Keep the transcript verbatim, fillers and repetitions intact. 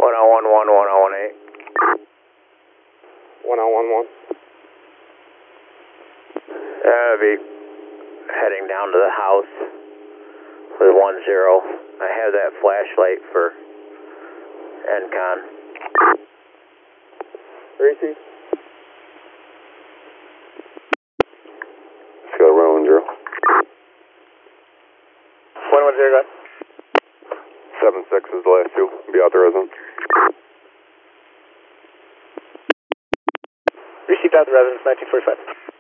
one oh one one, one oh one eight. one oh one one. Uh, be heading down to the house with one zero. I have that flashlight for N CON. Receive. Let's go to one one zero. one one zero, go ahead. seven six is the last two. Be out the residence. Received out the residence, nineteen forty-five.